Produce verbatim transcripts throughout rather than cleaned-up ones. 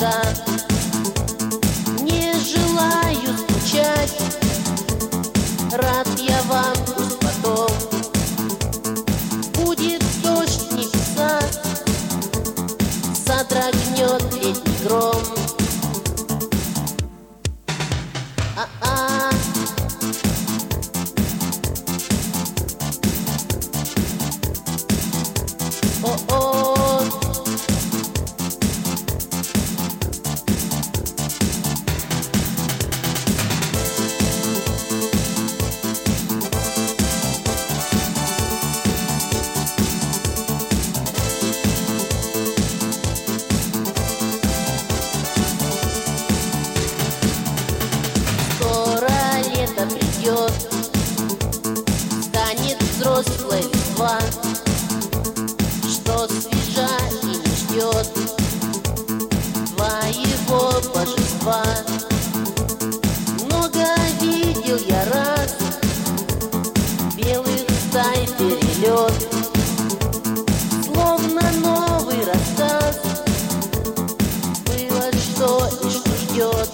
тоска. Не желаю скучать, рад я вам пусть потом. Будет дождь, небеса, содрогнет летний гром. А-а. О-о. Придет, станет взрослой листва, что свежа и не ждет твоего божества. Много видел я раз белых стай перелет, словно новый рассказ. Было что и что ждет.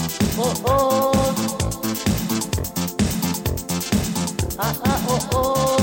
О-о, а-а, о-о.